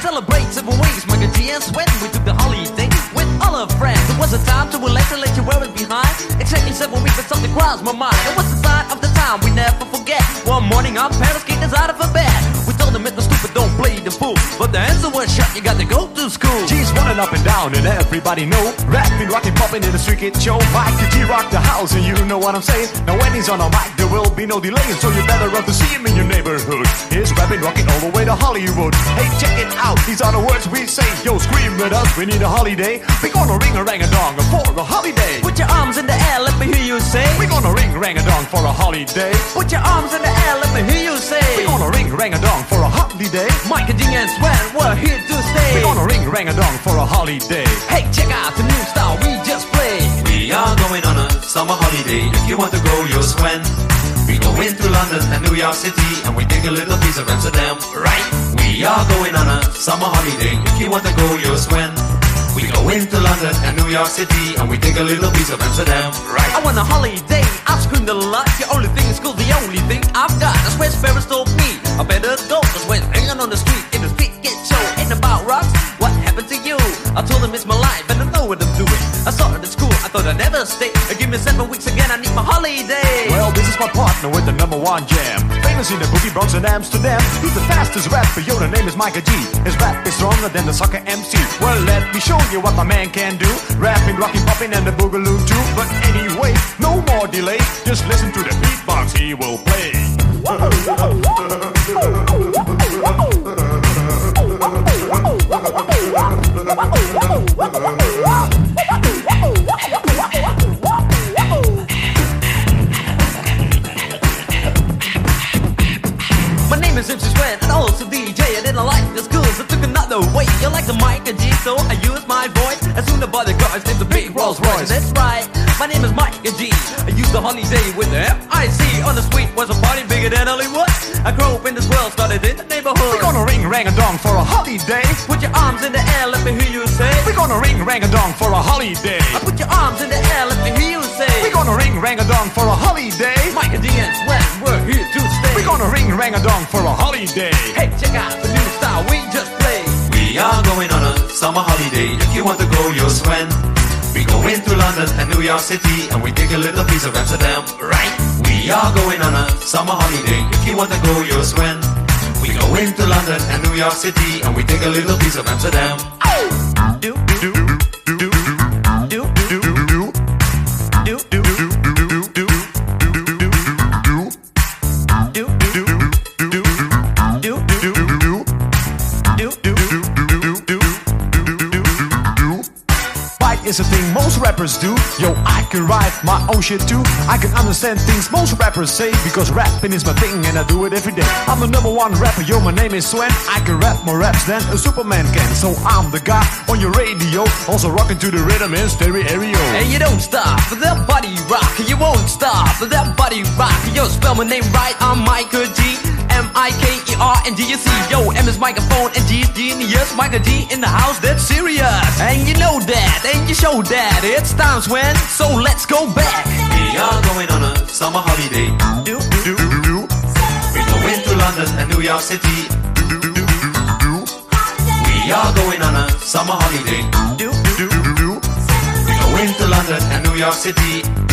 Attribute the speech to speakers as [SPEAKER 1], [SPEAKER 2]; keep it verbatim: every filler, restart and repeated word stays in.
[SPEAKER 1] celebrate seven weeks, Michael G and Swen. We took the holiday with all our friends. It was a time to relax and let you wear it behind. Exactly seven weeks, but something crossed my mind. It was the sign of the time we never forget. One morning our parents kicked us out of a bed. We told them it was stupid, don't play the fool. But the answer was shut, you got to go to school.
[SPEAKER 2] G's running up and down and everybody know. Rapping, rocking, popping in the street kid show. Michael G rock the house and you know what I'm saying. Now when he's on a mic there will be no delay, so you better run to see him in your neighborhood. He's rapping, rocking all the way to Hollywood. Hey, check it out, these are the words we say. Yo, scream with us, we need a holiday. We gonna ring a rang a dong for a holiday.
[SPEAKER 1] Put your arms in the air, let me hear you say.
[SPEAKER 2] We gonna ring rang a dong for a holiday.
[SPEAKER 1] Put your arms in the air, let me hear you say.
[SPEAKER 2] We gonna ring rang a dong for a holiday.
[SPEAKER 1] Michael G and Swen, we're here to stay.
[SPEAKER 2] We gonna ring rang a dong for a holiday.
[SPEAKER 1] Hey, check out the new style we just played.
[SPEAKER 3] We are going on a summer holiday. If you want to go, you'll Swen. We go into London and New York City, and we take a little piece of Amsterdam, right? We are going on a summer holiday. If you want to go, you'll Swen. We go into London and New York City, and we take a little piece of Amsterdam, right?
[SPEAKER 1] I want a holiday, I've screamed a lot. The only thing is cool, the only thing I've got. That's where parents told me I better go. Cause when hanging on the street, in the street get show. Ain't about rocks, what happened to you? I told them it's my life and I know what I'm doing. I started at school, I thought I'd never stay. Give me seven weeks again, I need my holiday.
[SPEAKER 2] Well, this is my partner with the number one jam. Famous in the boogie Bronx and Amsterdam. He's the fastest rapper, yo, the name is Michael G. His rap is stronger than the soccer M C. Well, let me show you what my man can do. Rapping, rocking, popping, and the boogaloo too. But anyway, no more delay. Just listen to the beatbox he will play.
[SPEAKER 1] My name is M C Swen and also D J. I didn't like the school, so took another way. You like the Michael G, so I used my voice. As soon as I bought the car, I named the big Rolls Royce. That's right, my name is Michael G. I used the holiday with the F I C. On the street was a party bigger than Hollywood. I grew up in this world, started in the neighborhood.
[SPEAKER 2] We're gonna ring rang a dong for a holiday.
[SPEAKER 1] Put your arms in the air, let me hear you say.
[SPEAKER 2] We're gonna ring rang a dong for a holiday.
[SPEAKER 1] I put your arms in the air, let me hear you say.
[SPEAKER 2] We're gonna ring rang a dong for a holiday.
[SPEAKER 1] Michael G and Swen, we're here to stay.
[SPEAKER 2] We're gonna ring rang a dong for a holiday.
[SPEAKER 1] Hey, check out the new style we just played.
[SPEAKER 3] We are going on a summer holiday. If you want to go, you'll Swen. We go into London and New York City, and we take a little piece of Amsterdam, right? We are going on a summer holiday. If you want to go, you'll Swen. We go into London and New York City, and we take a little piece of Amsterdam.
[SPEAKER 1] Do, do, do, do, do, do, do, do, do.
[SPEAKER 2] Is a thing most rappers do. Yo, I can write my own shit too. I can understand things most rappers say, because rapping is my thing and I do it every day. I'm the number one rapper, yo, my name is Swen. I can rap more raps than a Superman can. So I'm the guy on your radio, also rocking to the rhythm in stereo.
[SPEAKER 1] And you don't stop for that body rock. You won't stop for that body rock. Yo, spell my name right, I'm Michael G. M I K E R N G U C. Yo, M is microphone and G is genius. Michael G in the house, that's serious. And you know that, and you show that. It's time, Swen, so let's go back.
[SPEAKER 3] We are going on a summer holiday.
[SPEAKER 1] Do, do, do, do.
[SPEAKER 3] We go into London and New York City.
[SPEAKER 2] Do, do, do, do.
[SPEAKER 3] We are going on a summer holiday.
[SPEAKER 1] Do, do, do, do.
[SPEAKER 3] We go into London and New York City.